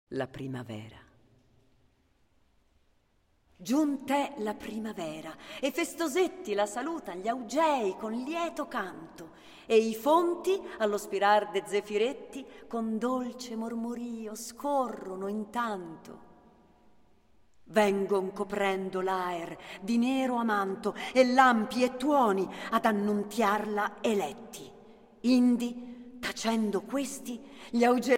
La primavera. Giunt'è la primavera, e festosetti la salutan gli augei con lieto canto, e i fonti, allo spirar de zefiretti, con dolce mormorio scorrono intanto. Vengon coprendo l'aer di nero amanto, e lampi e tuoni ad annunziarla eletti. Indi, tacendo questi, gli augei